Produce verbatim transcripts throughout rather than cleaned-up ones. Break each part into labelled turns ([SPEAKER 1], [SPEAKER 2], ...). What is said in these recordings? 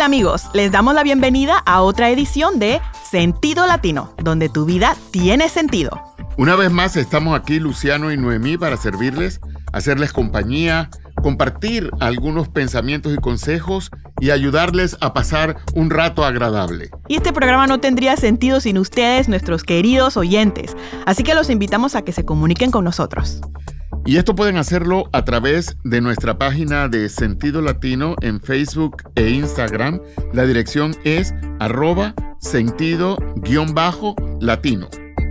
[SPEAKER 1] Hola amigos, les damos la bienvenida a otra edición de Sentido Latino, donde tu vida tiene sentido.
[SPEAKER 2] Una vez más estamos aquí Luciano y Noemí para servirles, hacerles compañía, compartir algunos pensamientos y consejos y ayudarles a pasar un rato agradable.
[SPEAKER 1] Y este programa no tendría sentido sin ustedes, nuestros queridos oyentes, así que los invitamos a que se comuniquen con nosotros.
[SPEAKER 2] Y esto pueden hacerlo a través de nuestra página de Sentido Latino en Facebook e Instagram. La dirección es arroba sentido guión bajo latino.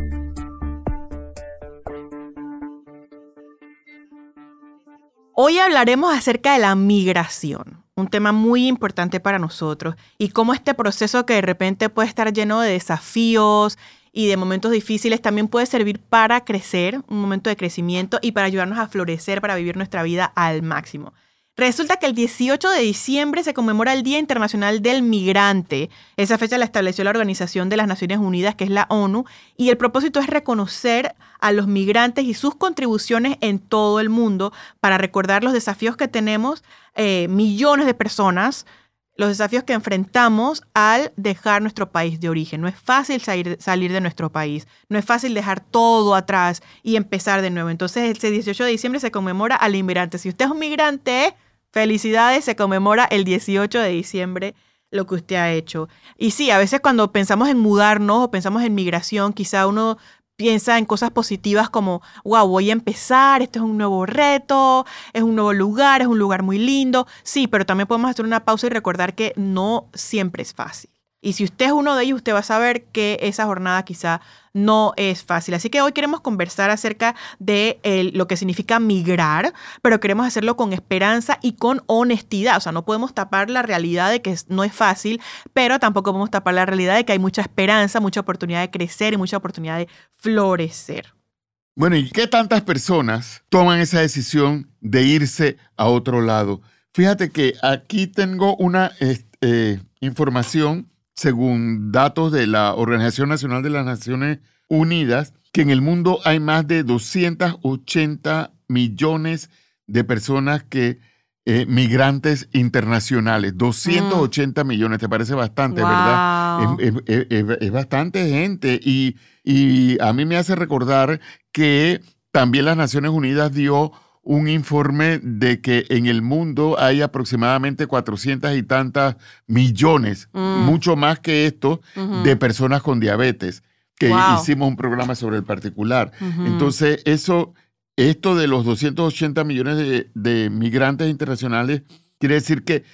[SPEAKER 1] Hoy hablaremos acerca de la migración, un tema muy importante para nosotros, y cómo este proceso que de repente puede estar lleno de desafíos y de momentos difíciles también puede servir para crecer, un momento de crecimiento y para ayudarnos a florecer, para vivir nuestra vida al máximo. Resulta que el dieciocho de diciembre se conmemora el Día Internacional del Migrante. Esa fecha la estableció la Organización de las Naciones Unidas, que es la ONU, y el propósito es reconocer a los migrantes y sus contribuciones en todo el mundo para recordar los desafíos que tenemos eh, millones de personas, los desafíos que enfrentamos al dejar nuestro país de origen. No es fácil salir, salir de nuestro país, no es fácil dejar todo atrás y empezar de nuevo. Entonces, el dieciocho de diciembre se conmemora al inmigrante. Si usted es un migrante, felicidades, se conmemora el dieciocho de diciembre lo que usted ha hecho. Y sí, a veces cuando pensamos en mudarnos o pensamos en migración, quizá uno piensa en cosas positivas como, wow, voy a empezar, esto es un nuevo reto, es un nuevo lugar, es un lugar muy lindo. Sí, pero también podemos hacer una pausa y recordar que no siempre es fácil. Y si usted es uno de ellos, usted va a saber que esa jornada quizá no es fácil. Así que hoy queremos conversar acerca de el, lo que significa migrar, pero queremos hacerlo con esperanza y con honestidad. O sea, no podemos tapar la realidad de que no es fácil, pero tampoco podemos tapar la realidad de que hay mucha esperanza, mucha oportunidad de crecer y mucha oportunidad de florecer.
[SPEAKER 2] Bueno, ¿y qué tantas personas toman esa decisión de irse a otro lado? Fíjate que aquí tengo una eh, información según datos de la Organización Nacional de las Naciones Unidas, que en el mundo hay más de doscientos ochenta millones de personas que eh, migrantes internacionales. doscientos ochenta mm. millones, ¿te parece bastante,
[SPEAKER 1] wow.
[SPEAKER 2] verdad? Es, es, es, es bastante gente y, y a mí me hace recordar que también las Naciones Unidas dio un informe de que en el mundo hay aproximadamente cuatrocientos y tantas millones, mm. mucho más que esto, uh-huh. de personas con diabetes, que wow. hicimos un programa sobre el particular. Uh-huh. Entonces, eso, esto de los doscientos ochenta millones de, de migrantes internacionales quiere decir que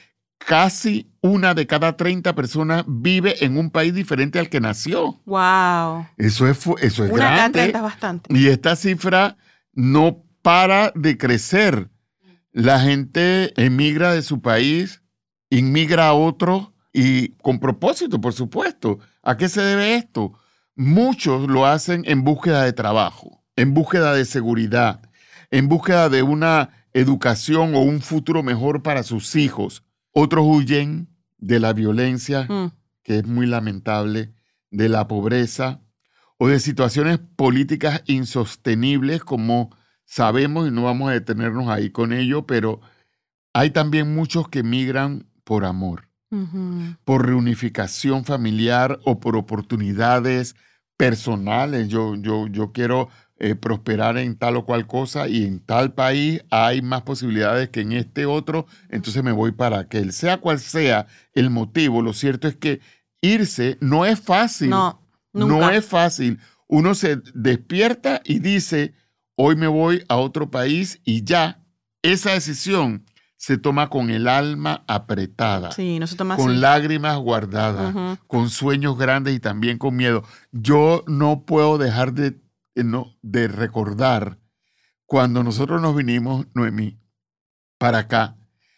[SPEAKER 2] casi una de cada treinta personas vive en un país diferente al que nació.
[SPEAKER 1] Wow.
[SPEAKER 2] Eso es, eso es
[SPEAKER 1] una
[SPEAKER 2] grande.
[SPEAKER 1] Cada treinta es bastante.
[SPEAKER 2] Y esta cifra no para de crecer. La gente emigra de su país, inmigra a otro y con propósito, por supuesto. ¿A qué se debe esto? Muchos lo hacen en búsqueda de trabajo, en búsqueda de seguridad, en búsqueda de una educación o un futuro mejor para sus hijos. Otros huyen de la violencia, mm. que es muy lamentable, de la pobreza o de situaciones políticas insostenibles como sabemos, y no vamos a detenernos ahí con ello, pero hay también muchos que migran por amor, uh-huh. por reunificación familiar o por oportunidades personales. Yo, yo, yo quiero eh, prosperar en tal o cual cosa y en tal país hay más posibilidades que en este otro, entonces me voy para aquel. Sea cual sea el motivo, lo cierto es que irse no es fácil.
[SPEAKER 1] No, nunca.
[SPEAKER 2] No es fácil. Uno se despierta y dice, hoy me voy a otro país y ya, esa decisión se toma con el alma apretada,
[SPEAKER 1] sí, no se toma
[SPEAKER 2] con
[SPEAKER 1] así.
[SPEAKER 2] lágrimas guardadas, uh-huh. con sueños grandes y también con miedo. Yo no puedo dejar de, no, de recordar cuando nosotros nos vinimos, Noemí, para acá,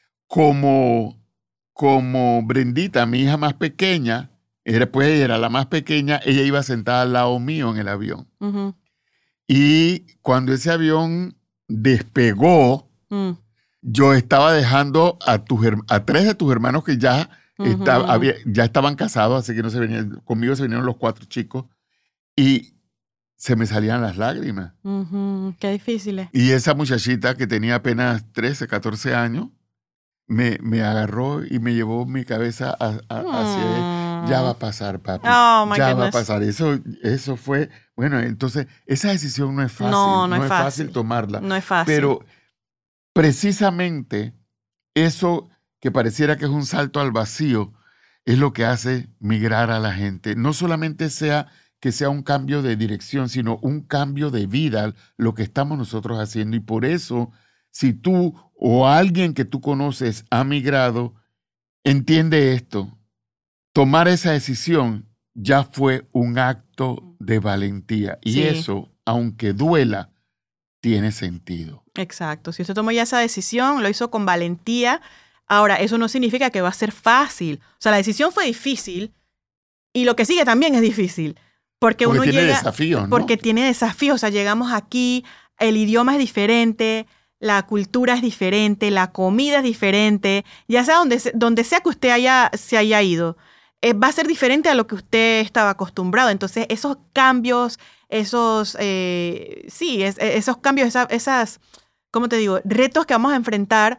[SPEAKER 2] como, como Brendita, mi hija más pequeña, era, pues ella era la más pequeña, ella iba sentada al lado mío en el avión. Uh-huh. Y cuando ese avión despegó, mm. yo estaba dejando a, tus, a tres de tus hermanos que ya, uh-huh. estaba, había, ya estaban casados, así que no se venían, conmigo se vinieron los cuatro chicos, y se me salían las lágrimas.
[SPEAKER 1] Uh-huh. Qué difícil.
[SPEAKER 2] Y esa muchachita que tenía apenas trece, catorce años, me, me agarró y me llevó mi cabeza a, a, hacia él. Ya va a pasar, papi.
[SPEAKER 1] Oh, my
[SPEAKER 2] ya
[SPEAKER 1] goodness.
[SPEAKER 2] va a pasar. Eso, eso fue, bueno, entonces esa decisión no es fácil.
[SPEAKER 1] No, no,
[SPEAKER 2] no
[SPEAKER 1] es
[SPEAKER 2] es
[SPEAKER 1] fácil.
[SPEAKER 2] fácil tomarla.
[SPEAKER 1] No es fácil.
[SPEAKER 2] Pero precisamente eso que pareciera que es un salto al vacío es lo que hace migrar a la gente. No solamente sea que sea un cambio de dirección, sino un cambio de vida, lo que estamos nosotros haciendo. Y por eso, si tú o alguien que tú conoces ha migrado, entiende esto. Tomar esa decisión ya fue un acto de valentía. Y
[SPEAKER 1] Sí.
[SPEAKER 2] eso, aunque duela, tiene sentido.
[SPEAKER 1] Exacto. Si usted tomó ya esa decisión, lo hizo con valentía. Ahora, eso no significa que va a ser fácil. O sea, la decisión fue difícil y lo que sigue también es difícil. Porque,
[SPEAKER 2] Porque
[SPEAKER 1] uno
[SPEAKER 2] tiene
[SPEAKER 1] llega,
[SPEAKER 2] desafíos, ¿no?
[SPEAKER 1] Porque tiene desafíos. O sea, llegamos aquí, el idioma es diferente, la cultura es diferente, la comida es diferente. Ya sea donde, se- donde sea que usted haya, se haya ido, eh, va a ser diferente a lo que usted estaba acostumbrado. Entonces, esos cambios, esos, eh, sí, es- esos cambios, esa- esas, ¿cómo te digo? Retos que vamos a enfrentar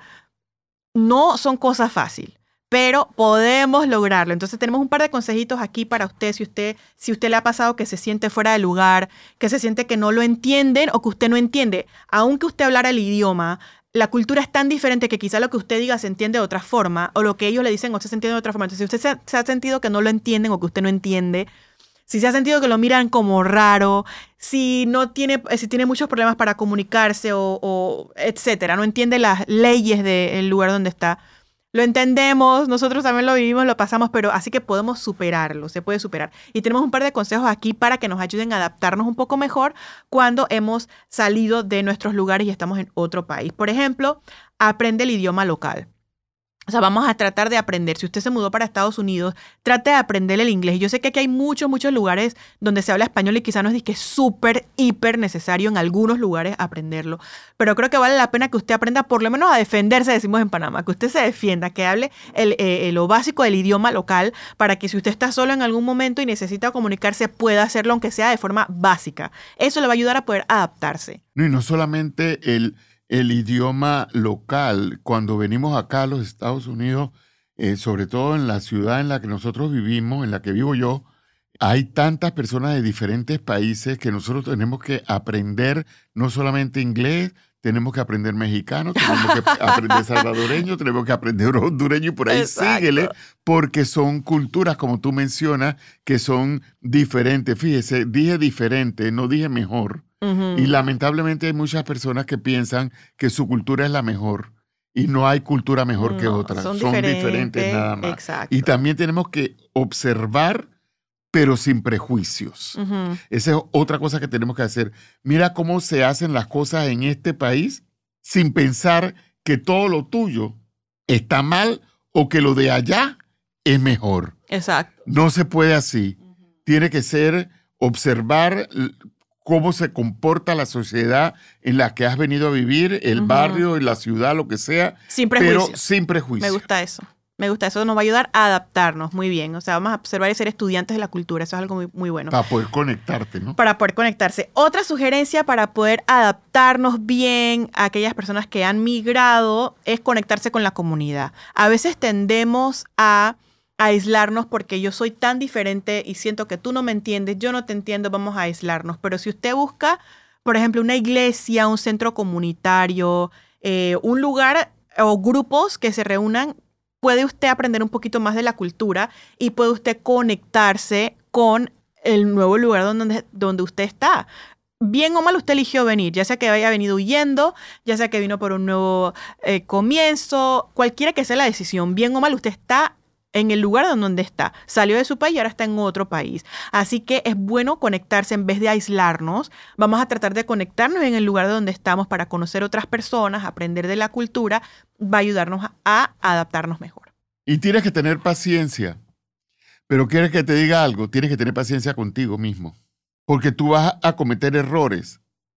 [SPEAKER 1] no son cosas fáciles, pero podemos lograrlo. Entonces tenemos un par de consejitos aquí para usted, si usted, si usted le ha pasado que se siente fuera de lugar, que se siente que no lo entienden o que usted no entiende, aunque usted hablara el idioma, la cultura es tan diferente que quizá lo que usted diga se entiende de otra forma, o lo que ellos le dicen a usted se entiende de otra forma. Entonces, si usted se ha, se ha sentido que no lo entienden o que usted no entiende, si se ha sentido que lo miran como raro, si no tiene, si tiene muchos problemas para comunicarse o, o etcétera, no entiende las leyes del lugar donde está, lo entendemos, nosotros también lo vivimos, lo pasamos, pero así que podemos superarlo, se puede superar. Y tenemos un par de consejos aquí para que nos ayuden a adaptarnos un poco mejor cuando hemos salido de nuestros lugares y estamos en otro país. Por ejemplo, aprende el idioma local. O sea, vamos a tratar de aprender. Si usted se mudó para Estados Unidos, trate de aprender el inglés. Yo sé que aquí hay muchos, muchos lugares donde se habla español y quizá no es que es súper, hiper necesario en algunos lugares aprenderlo. Pero creo que vale la pena que usted aprenda por lo menos a defenderse, decimos en Panamá, que usted se defienda, que hable el, eh, lo básico del idioma local para que si usted está solo en algún momento y necesita comunicarse, pueda hacerlo aunque sea de forma básica. Eso le va a ayudar a poder adaptarse.
[SPEAKER 2] No, y no solamente el, el idioma local. Cuando venimos acá a los Estados Unidos, eh, sobre todo en la ciudad en la que nosotros vivimos, en la que vivo yo, hay tantas personas de diferentes países que nosotros tenemos que aprender no solamente inglés, tenemos que aprender mexicano, tenemos que aprender salvadoreño, tenemos que aprender hondureño y por ahí
[SPEAKER 1] Exacto.
[SPEAKER 2] síguele, porque son culturas, como tú mencionas, que son diferentes. Fíjese, dije diferente, no dije mejor.
[SPEAKER 1] Ujú.
[SPEAKER 2] Y lamentablemente hay muchas personas que piensan que su cultura es la mejor y no hay cultura mejor que
[SPEAKER 1] No,
[SPEAKER 2] otra.
[SPEAKER 1] son
[SPEAKER 2] Son, diferentes,
[SPEAKER 1] diferentes,
[SPEAKER 2] nada más.
[SPEAKER 1] exacto.
[SPEAKER 2] Y también tenemos que observar, pero sin prejuicios.
[SPEAKER 1] Ujú.
[SPEAKER 2] Esa es otra cosa que tenemos que hacer. Mira cómo se hacen las cosas en este país sin pensar que todo lo tuyo está mal o que lo de allá es mejor.
[SPEAKER 1] Exacto.
[SPEAKER 2] No se puede así. Tiene que ser observar l- cómo se comporta la sociedad en la que has venido a vivir, el
[SPEAKER 1] Ujú.
[SPEAKER 2] barrio, la ciudad, lo que sea,
[SPEAKER 1] Sin
[SPEAKER 2] pero
[SPEAKER 1] prejuicio.
[SPEAKER 2] sin prejuicio.
[SPEAKER 1] Me gusta eso. Me gusta eso. Nos va a ayudar a adaptarnos muy bien. O sea, vamos a observar y ser estudiantes de la cultura. Eso es algo muy, muy bueno.
[SPEAKER 2] Para poder conectarte, ¿no?
[SPEAKER 1] Para poder conectarse. Otra sugerencia para poder adaptarnos bien a aquellas personas que han migrado es conectarse con la comunidad. A veces tendemos a aislarnos porque yo soy tan diferente y siento que tú no me entiendes, yo no te entiendo, vamos a aislarnos. Pero si usted busca, por ejemplo, una iglesia, un centro comunitario, eh, un lugar o grupos que se reúnan, puede usted aprender un poquito más de la cultura y puede usted conectarse con el nuevo lugar donde, donde usted está. Bien o mal usted eligió venir, ya sea que haya venido huyendo, ya sea que vino por un nuevo eh, comienzo, cualquiera que sea la decisión, bien o mal usted está en el lugar donde está. Salió de su país y ahora está en otro país. Así que es bueno conectarse en vez de aislarnos. Vamos a tratar de conectarnos en el lugar donde estamos para conocer otras personas, aprender de la cultura, va a ayudarnos a, a adaptarnos mejor.
[SPEAKER 2] Y tienes que tener paciencia. Pero quieres que te diga algo, tienes que tener paciencia contigo mismo. Porque tú vas a cometer errores.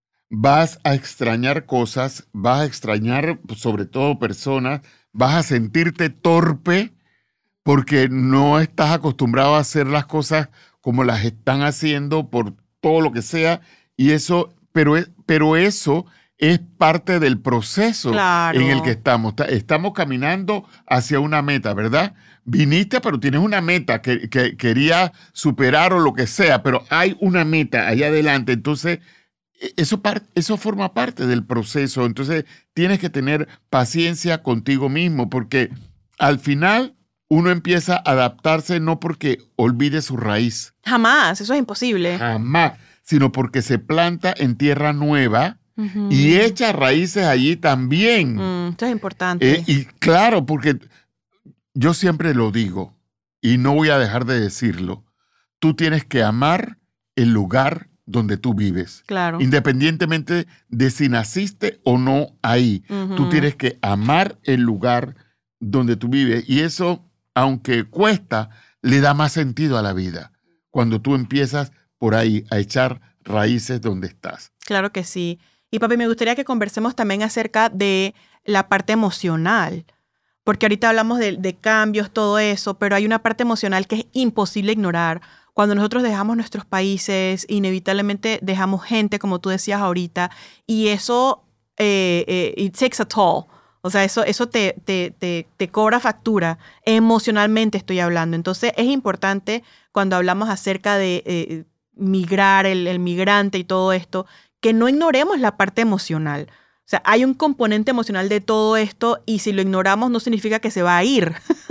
[SPEAKER 2] Vas a extrañar cosas, vas a extrañar sobre todo personas, vas a sentirte torpe porque no estás acostumbrado a hacer las cosas como las están haciendo por todo lo que sea. Y eso, pero, pero eso es parte del proceso
[SPEAKER 1] Claro.
[SPEAKER 2] en el que estamos. Ta- Estamos caminando hacia una meta, ¿verdad? Viniste, pero tienes una meta que, que querías superar o lo que sea, pero hay una meta allá adelante. Entonces, e- eso, par- eso forma parte del proceso. Entonces, tienes que tener paciencia contigo mismo, porque al final uno empieza a adaptarse no porque olvide su raíz,
[SPEAKER 1] Jamás, eso es imposible.
[SPEAKER 2] jamás, sino porque se planta en tierra nueva
[SPEAKER 1] Ujú.
[SPEAKER 2] y echa raíces allí también.
[SPEAKER 1] Mm, eso es importante.
[SPEAKER 2] Eh, y claro, porque yo siempre lo digo y no voy a dejar de decirlo, tú tienes que amar el lugar donde tú vives,
[SPEAKER 1] Claro.
[SPEAKER 2] independientemente de si naciste o no ahí.
[SPEAKER 1] Ujú.
[SPEAKER 2] Tú tienes que amar el lugar donde tú vives y eso, aunque cuesta, le da más sentido a la vida cuando tú empiezas por ahí a echar raíces donde estás.
[SPEAKER 1] Claro que sí. Y papi, me gustaría que conversemos también acerca de la parte emocional, porque ahorita hablamos de, de cambios, todo eso, pero hay una parte emocional que es imposible ignorar. Cuando nosotros dejamos nuestros países, inevitablemente dejamos gente, como tú decías ahorita, y eso, eh, eh, it takes a toll. O sea, eso, eso te, te, te, te cobra factura, emocionalmente estoy hablando. Entonces, es importante cuando hablamos acerca de eh, migrar, el, el migrante y todo esto, que no ignoremos la parte emocional. O sea, hay un componente emocional de todo esto y si lo ignoramos no significa que se va a ir.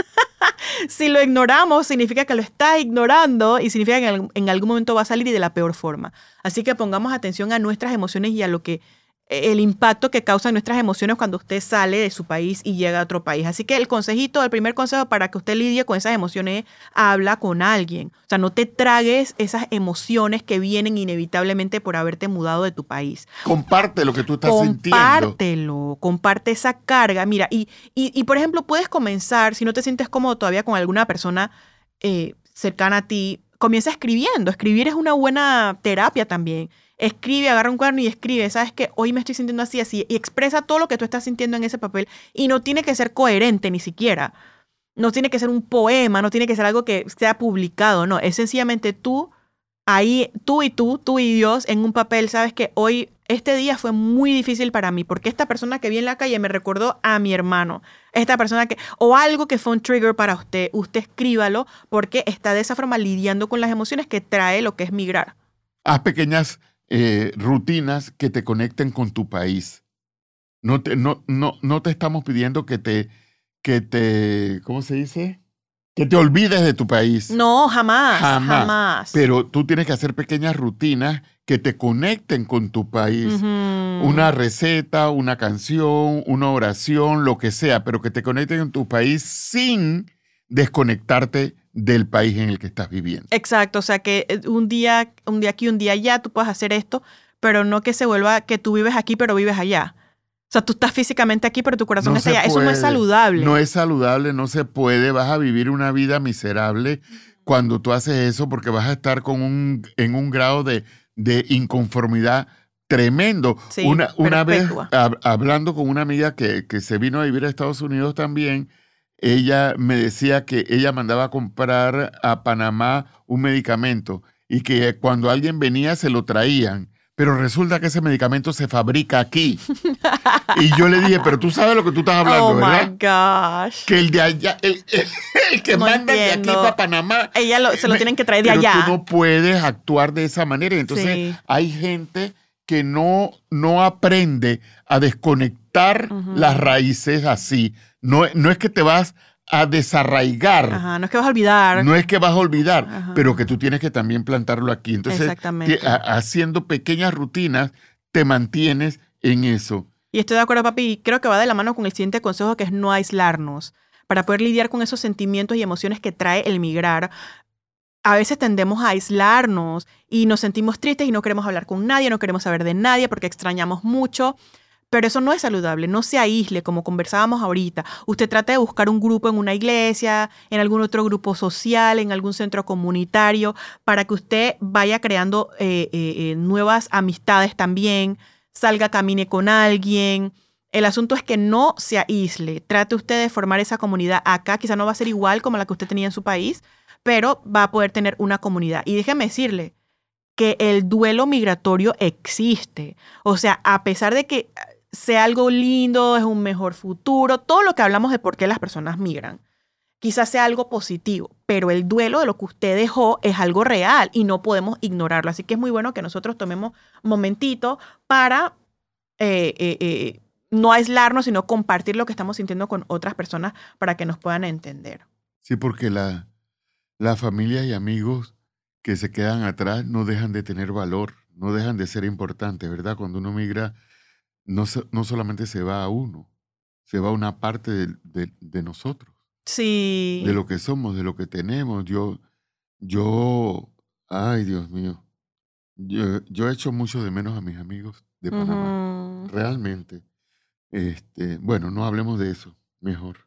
[SPEAKER 1] Si lo ignoramos significa que lo estás ignorando y significa que en, en algún momento va a salir y de la peor forma. Así que pongamos atención a nuestras emociones y a lo que el impacto que causan nuestras emociones cuando usted sale de su país y llega a otro país. Así que el consejito, el primer consejo para que usted lidie con esas emociones es habla con alguien. O sea, no te tragues esas emociones que vienen inevitablemente por haberte mudado de tu país.
[SPEAKER 2] Comparte lo que tú estás sintiendo.
[SPEAKER 1] Compártelo, comparte esa carga. Mira, y, y, y por ejemplo, puedes comenzar, si no te sientes cómodo todavía con alguna persona eh, cercana a ti, comienza escribiendo. Escribir es una buena terapia también. Escribe, agarra un cuaderno y escribe, ¿sabes qué? Hoy me estoy sintiendo así, así. Y expresa todo lo que tú estás sintiendo en ese papel. Y no tiene que ser coherente ni siquiera. No tiene que ser un poema, no tiene que ser algo que sea publicado, no. Es sencillamente tú, ahí, tú y tú, tú y Dios, en un papel, ¿sabes qué? Hoy, este día fue muy difícil para mí, porque esta persona que vi en la calle me recordó a mi hermano. Esta persona que, o algo que fue un trigger para usted, usted escríbalo, porque está de esa forma lidiando con las emociones que trae lo que es migrar.
[SPEAKER 2] Haz pequeñas eh, rutinas que te conecten con tu país. No te, no, no, no te estamos pidiendo que te, que te, ¿cómo se dice? Que te olvides de tu país.
[SPEAKER 1] No, jamás,
[SPEAKER 2] Jamás.
[SPEAKER 1] jamás.
[SPEAKER 2] Pero tú tienes que hacer pequeñas rutinas que te conecten con tu país.
[SPEAKER 1] Ujú.
[SPEAKER 2] Una receta, una canción, una oración, lo que sea, pero que te conecten con tu país sin desconectarte del país en el que estás viviendo.
[SPEAKER 1] Exacto, o sea que un día, un día aquí, un día allá, tú puedes hacer esto, pero no que se vuelva que tú vives aquí, pero vives allá. O sea, tú estás físicamente aquí, pero tu corazón
[SPEAKER 2] No
[SPEAKER 1] está
[SPEAKER 2] se
[SPEAKER 1] allá. Eso no es
[SPEAKER 2] puede.
[SPEAKER 1] saludable.
[SPEAKER 2] No es saludable, no se puede. Vas a vivir una vida miserable cuando tú haces eso porque vas a estar con un, en un grado de, de inconformidad tremendo.
[SPEAKER 1] Sí,
[SPEAKER 2] una una vez,
[SPEAKER 1] perpetua.
[SPEAKER 2] hab- hablando con una amiga que, que se vino a vivir a Estados Unidos también, ella me decía que ella mandaba a comprar a Panamá un medicamento y que cuando alguien venía se lo traían. Pero resulta que ese medicamento se fabrica aquí. Y yo le dije, pero tú sabes lo que tú estás hablando,
[SPEAKER 1] Oh
[SPEAKER 2] ¿verdad?
[SPEAKER 1] my gosh.
[SPEAKER 2] Que el de allá, el, el- el que
[SPEAKER 1] No
[SPEAKER 2] manda de aquí
[SPEAKER 1] entiendo.
[SPEAKER 2] para Panamá.
[SPEAKER 1] Ella lo- se lo
[SPEAKER 2] me-
[SPEAKER 1] tienen que traer de
[SPEAKER 2] pero
[SPEAKER 1] allá.
[SPEAKER 2] tú no puedes actuar de esa manera. Entonces,
[SPEAKER 1] Sí.
[SPEAKER 2] hay gente que no, no aprende a desconectar
[SPEAKER 1] Ujú.
[SPEAKER 2] las raíces así. No, no es que te vas a desarraigar.
[SPEAKER 1] Ajá, no es que vas a olvidar.
[SPEAKER 2] No es que vas a olvidar,
[SPEAKER 1] Ajá.
[SPEAKER 2] pero que tú tienes que también plantarlo aquí. Entonces,
[SPEAKER 1] Exactamente.
[SPEAKER 2] ti- a- haciendo pequeñas rutinas, te mantienes en eso.
[SPEAKER 1] Y estoy de acuerdo, papi, y creo que va de la mano con el siguiente consejo, que es no aislarnos. Para poder lidiar con esos sentimientos y emociones que trae el migrar, a veces tendemos a aislarnos y nos sentimos tristes y no queremos hablar con nadie, no queremos saber de nadie porque extrañamos mucho. Pero eso no es saludable, no se aísle, como conversábamos ahorita. Usted trata de buscar un grupo en una iglesia, en algún otro grupo social, en algún centro comunitario, para que usted vaya creando eh, eh, eh, nuevas amistades también, salga, camine con alguien. El asunto es que no se aísle. Trate usted de formar esa comunidad acá. Quizá no va a ser igual como la que usted tenía en su país, pero va a poder tener una comunidad. Y déjeme decirle, que el duelo migratorio existe. O sea, a pesar de que sea algo lindo, es un mejor futuro, todo lo que hablamos de por qué las personas migran, quizás sea algo positivo, pero el duelo de lo que usted dejó es algo real y no podemos ignorarlo. Así que es muy bueno que nosotros tomemos un momentito para eh, eh, eh, no aislarnos, sino compartir lo que estamos sintiendo con otras personas para que nos puedan entender.
[SPEAKER 2] Sí, porque la, la familia y amigos que se quedan atrás no dejan de tener valor, no dejan de ser importantes, ¿verdad? Cuando uno migra, no, no solamente se va a uno, se va a una parte de, de, de nosotros.
[SPEAKER 1] Sí.
[SPEAKER 2] De lo que somos, de lo que tenemos. Yo, yo, ay, Dios mío, yo, yo he hecho mucho de menos a mis amigos de Panamá,
[SPEAKER 1] Uh-huh.
[SPEAKER 2] realmente. Este, bueno, no hablemos de eso, mejor.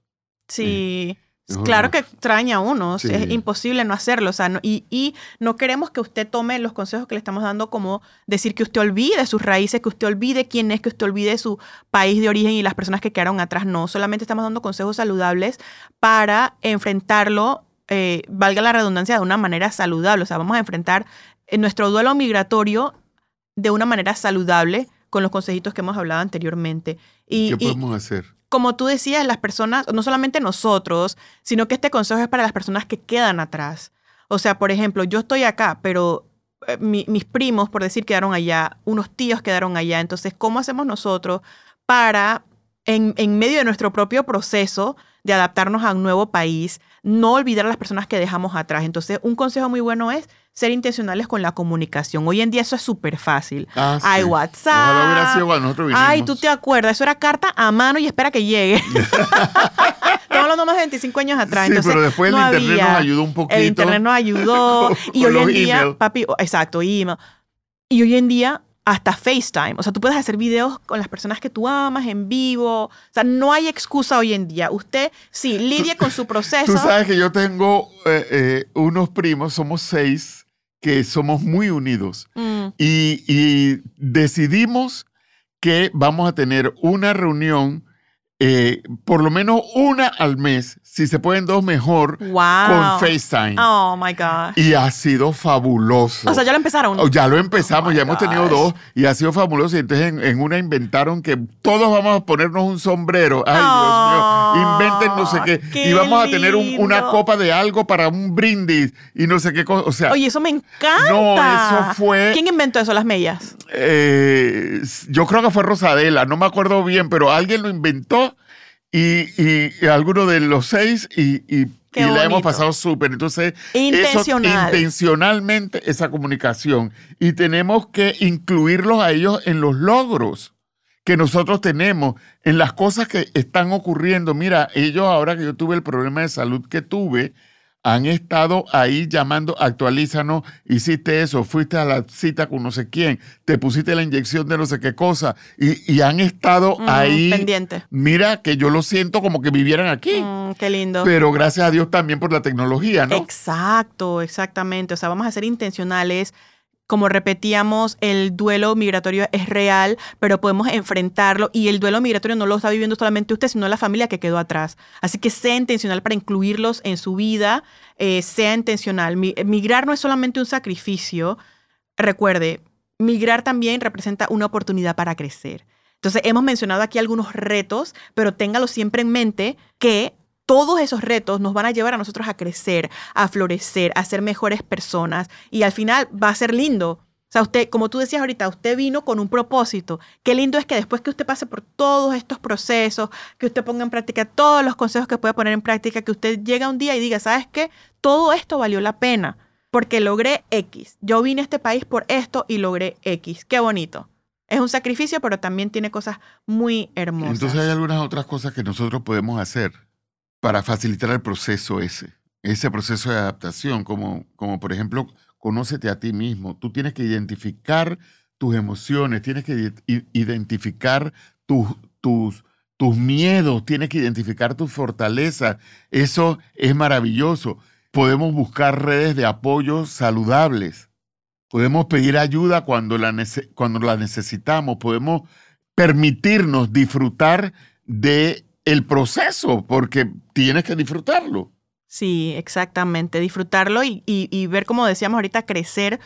[SPEAKER 1] Sí.
[SPEAKER 2] Eh, mejor
[SPEAKER 1] Claro
[SPEAKER 2] no.
[SPEAKER 1] que extraña a uno,
[SPEAKER 2] Sí.
[SPEAKER 1] es imposible no hacerlo, o sea, no, y, y no queremos que usted tome los consejos que le estamos dando como decir que usted olvide sus raíces, que usted olvide quién es, que usted olvide su país de origen y las personas que quedaron atrás, no, solamente estamos dando consejos saludables para enfrentarlo, eh, valga la redundancia, de una manera saludable, o sea, vamos a enfrentar nuestro duelo migratorio de una manera saludable con los consejitos que hemos hablado anteriormente. Y,
[SPEAKER 2] ¿Qué
[SPEAKER 1] y,
[SPEAKER 2] podemos hacer?
[SPEAKER 1] Como tú decías, las personas, no solamente nosotros, sino que este consejo es para las personas que quedan atrás. O sea, por ejemplo, yo estoy acá, pero eh, mi, mis primos, por decir, quedaron allá, unos tíos quedaron allá. Entonces, ¿cómo hacemos nosotros para, en, en medio de nuestro propio proceso de adaptarnos a un nuevo país, no olvidar a las personas que dejamos atrás? Entonces, un consejo muy bueno es ser intencionales con la comunicación. Hoy en día eso es súper fácil.
[SPEAKER 2] Ah,
[SPEAKER 1] Hay
[SPEAKER 2] sí.
[SPEAKER 1] WhatsApp.
[SPEAKER 2] Ojalá hubiera sido cuando nosotros vinimos.
[SPEAKER 1] Ay, tú te acuerdas, eso era carta a mano y espera que llegue. Estamos hablando más de veinticinco años atrás.
[SPEAKER 2] Sí,
[SPEAKER 1] entonces,
[SPEAKER 2] pero después
[SPEAKER 1] no
[SPEAKER 2] el internet
[SPEAKER 1] había.
[SPEAKER 2] nos ayudó un poquito.
[SPEAKER 1] El internet nos ayudó.
[SPEAKER 2] con,
[SPEAKER 1] y
[SPEAKER 2] con
[SPEAKER 1] hoy en
[SPEAKER 2] los
[SPEAKER 1] día,
[SPEAKER 2] email.
[SPEAKER 1] papi, exacto, email. Y hoy en día hasta FaceTime. O sea, tú puedes hacer videos con las personas que tú amas en vivo. O sea, no hay excusa hoy en día. Usted, sí, lidie con su proceso.
[SPEAKER 2] Tú sabes que yo tengo eh, eh, unos primos, somos seis, que somos muy unidos.
[SPEAKER 1] Mm.
[SPEAKER 2] Y, y decidimos que vamos a tener una reunión, eh, por lo menos una al mes, si se pueden dos mejor,
[SPEAKER 1] Wow.
[SPEAKER 2] con FaceTime.
[SPEAKER 1] Oh, my God.
[SPEAKER 2] Y ha sido fabuloso.
[SPEAKER 1] O sea, ya lo empezaron.
[SPEAKER 2] Oh, ya lo empezamos,
[SPEAKER 1] Oh,
[SPEAKER 2] ya
[SPEAKER 1] my
[SPEAKER 2] hemos tenido
[SPEAKER 1] gosh.
[SPEAKER 2] dos y ha sido fabuloso. Y entonces en, en una inventaron que todos vamos a ponernos un sombrero. Ay,
[SPEAKER 1] Oh,
[SPEAKER 2] Dios mío, inventen no sé qué.
[SPEAKER 1] qué
[SPEAKER 2] Y vamos a tener un- una
[SPEAKER 1] lindo.
[SPEAKER 2] copa de algo para un brindis y no sé qué cosa. O sea,
[SPEAKER 1] Oye, eso me encanta.
[SPEAKER 2] no, eso fue...
[SPEAKER 1] ¿Quién inventó eso, las mellas?
[SPEAKER 2] eh, yo creo que fue Rosadela, no me acuerdo bien, pero alguien lo inventó y, y, y alguno de los seis y, y,
[SPEAKER 1] Qué
[SPEAKER 2] y la hemos
[SPEAKER 1] bonito.
[SPEAKER 2] pasado súper. Entonces,
[SPEAKER 1] Intencional.
[SPEAKER 2] eso, intencionalmente esa comunicación. Y tenemos que incluirlos a ellos en los logros que nosotros tenemos, en las cosas que están ocurriendo. Mira, ellos ahora que yo tuve el problema de salud que tuve, han estado ahí llamando, actualízanos, hiciste eso, fuiste a la cita con no sé quién, te pusiste la inyección de no sé qué cosa, y, y han estado
[SPEAKER 1] Mm,
[SPEAKER 2] ahí.
[SPEAKER 1] pendiente.
[SPEAKER 2] Mira, que yo lo siento como que vivieran aquí,
[SPEAKER 1] Mm, qué lindo.
[SPEAKER 2] pero gracias a Dios también por la tecnología, ¿no?
[SPEAKER 1] Exacto, exactamente. O sea, vamos a ser intencionales. Como repetíamos, el duelo migratorio es real, pero podemos enfrentarlo y el duelo migratorio no lo está viviendo solamente usted, sino la familia que quedó atrás. Así que sea intencional para incluirlos en su vida, eh, sea intencional. Mi- Migrar no es solamente un sacrificio. Recuerde, migrar también representa una oportunidad para crecer. Entonces, hemos mencionado aquí algunos retos, pero téngalo siempre en mente que todos esos retos nos van a llevar a nosotros a crecer, a florecer, a ser mejores personas y al final va a ser lindo. O sea, usted, como tú decías ahorita, usted vino con un propósito. Qué lindo es que después que usted pase por todos estos procesos, que usted ponga en práctica todos los consejos que puede poner en práctica, que usted llegue un día y diga, ¿sabes qué? Todo esto valió la pena porque logré X. Yo vine a este país por esto y logré X. Qué bonito. Es un sacrificio, pero también tiene cosas muy hermosas.
[SPEAKER 2] Entonces hay algunas otras cosas que nosotros podemos hacer para facilitar el proceso ese, ese proceso de adaptación, como, como por ejemplo, conócete a ti mismo. Tú tienes que identificar tus emociones, tienes que i- identificar tus, tus, tus miedos, tienes que identificar tus fortalezas. Eso es maravilloso. Podemos buscar redes de apoyo saludables. Podemos pedir ayuda cuando la, nece- cuando la necesitamos. Podemos permitirnos disfrutar de el proceso, porque tienes que disfrutarlo.
[SPEAKER 1] Sí, exactamente. Disfrutarlo y, y, y ver, como decíamos ahorita, crecer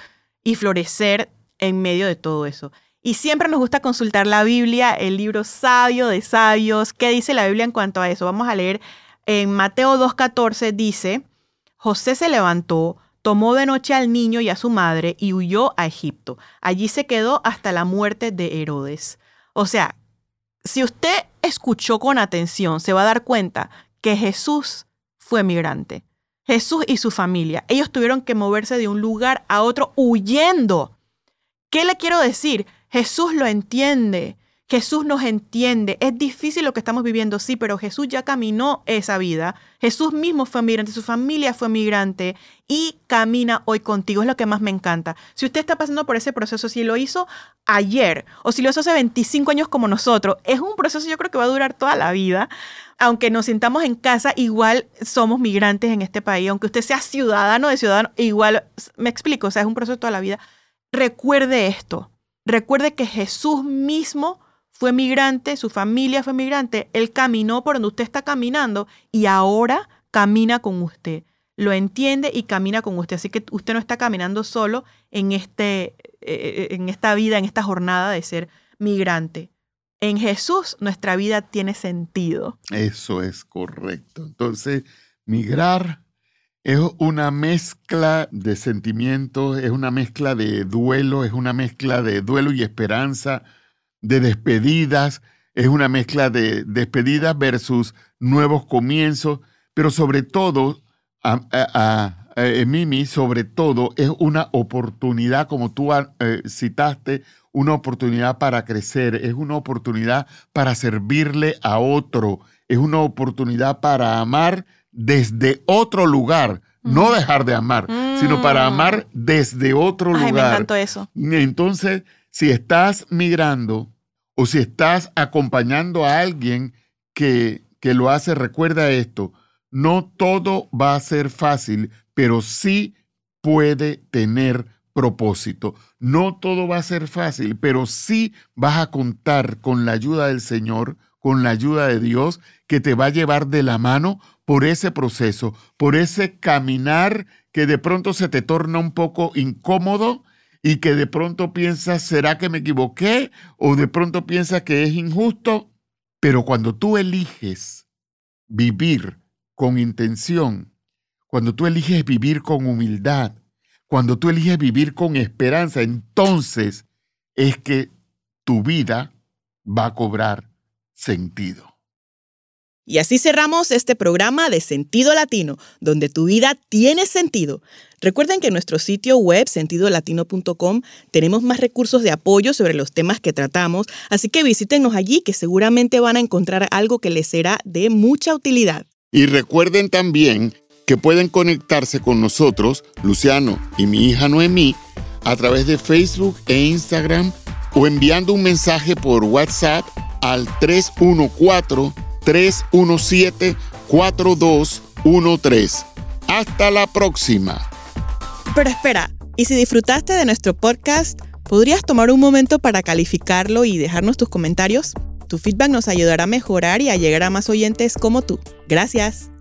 [SPEAKER 1] y florecer en medio de todo eso. Y siempre nos gusta consultar la Biblia, el libro sabio de sabios. ¿Qué dice la Biblia en cuanto a eso? Vamos a leer en Mateo dos catorce, dice, José se levantó, tomó de noche al niño y a su madre y huyó a Egipto. Allí se quedó hasta la muerte de Herodes. O sea, si usted escuchó con atención, se va a dar cuenta que Jesús fue migrante. Jesús y su familia, ellos tuvieron que moverse de un lugar a otro huyendo. ¿Qué le quiero decir? Jesús lo entiende. Jesús nos entiende. Es difícil lo que estamos viviendo, sí, pero Jesús ya caminó esa vida. Jesús mismo fue migrante, su familia fue migrante y camina hoy contigo. Es lo que más me encanta. Si usted está pasando por ese proceso, si lo hizo ayer o si lo hizo hace veinticinco años como nosotros, es un proceso yo creo que va a durar toda la vida. Aunque nos sintamos en casa, igual somos migrantes en este país. Aunque usted sea ciudadano de ciudadano, igual, me explico, o sea, es un proceso de toda la vida. Recuerde esto. Recuerde que Jesús mismo fue migrante, su familia fue migrante. Él caminó por donde usted está caminando y ahora camina con usted. Lo entiende y camina con usted. Así que usted no está caminando solo en, este, eh, en esta vida, en esta jornada de ser migrante. En Jesús nuestra vida tiene sentido.
[SPEAKER 2] Eso es correcto. Entonces, migrar es una mezcla de sentimientos, es una mezcla de duelo, es una mezcla de duelo y esperanza, de despedidas, es una mezcla de despedidas versus nuevos comienzos, pero sobre todo, a, a, a, a Mimi, sobre todo es una oportunidad, como tú eh, citaste, una oportunidad para crecer, es una oportunidad para servirle a otro, es una oportunidad para amar desde otro lugar, mm. no dejar de amar, mm. sino para amar desde otro
[SPEAKER 1] Ay,
[SPEAKER 2] lugar.
[SPEAKER 1] Me encantó eso.
[SPEAKER 2] Entonces, si estás migrando o si estás acompañando a alguien que, que lo hace, recuerda esto, no todo va a ser fácil, pero sí puede tener propósito. No todo va a ser fácil, pero sí vas a contar con la ayuda del Señor, con la ayuda de Dios, que te va a llevar de la mano por ese proceso, por ese caminar que de pronto se te torna un poco incómodo y que de pronto piensas, ¿será que me equivoqué? O de pronto piensas que es injusto. Pero cuando tú eliges vivir con intención, cuando tú eliges vivir con humildad, cuando tú eliges vivir con esperanza, entonces es que tu vida va a cobrar sentido.
[SPEAKER 3] Y así cerramos este programa de Sentido Latino, donde tu vida tiene sentido. Recuerden que en nuestro sitio web, sentido latino punto com, tenemos más recursos de apoyo sobre los temas que tratamos, así que visítenos allí que seguramente van a encontrar algo que les será de mucha utilidad.
[SPEAKER 2] Y recuerden también que pueden conectarse con nosotros, Luciano y mi hija Noemí, a través de Facebook e Instagram o enviando un mensaje por WhatsApp al tres uno cuatro, tres uno siete, cuatro dos uno tres. Hasta la próxima.
[SPEAKER 3] Pero espera, ¿y si disfrutaste de nuestro podcast, podrías tomar un momento para calificarlo y dejarnos tus comentarios? Tu feedback nos ayudará a mejorar y a llegar a más oyentes como tú. Gracias.